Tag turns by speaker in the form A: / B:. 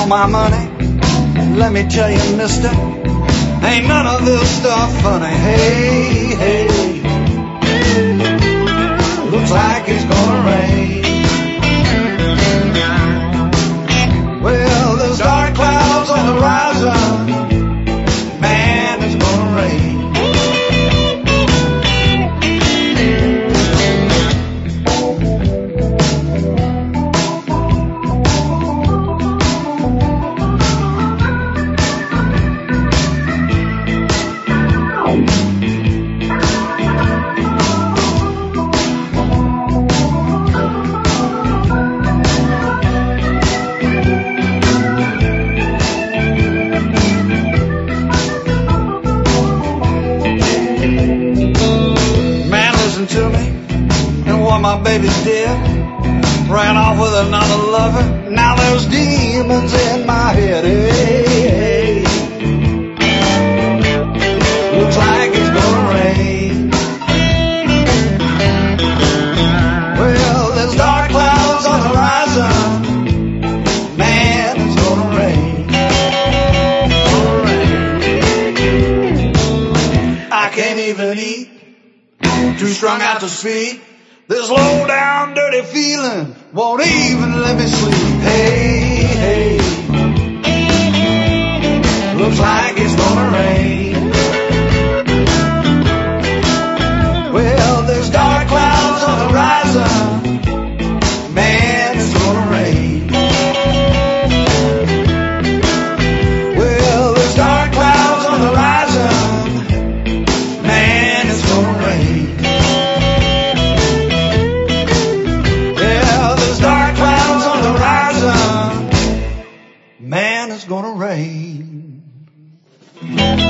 A: my money? Let me tell you, mister, ain't none of this stuff funny. Hey, hey, looks like it's gonna rain. Well, there's dark clouds on the horizon. Man, it's gonna rain. My baby's dead, ran off with another lover. Now there's demons in my head. Hey, hey. Looks like it's gonna rain. Well, there's dark clouds on the horizon. Man, it's gonna rain. I can't even eat, too strung out to speak. This low down dirty feeling won't even let me sleep. Hey, hey, looks like it's gonna rain. Well, there's dark clouds on the horizon. Man, it's gonna rain. Well, there's dark clouds on the horizon. Man, it's gonna rain. Man, it's gonna rain.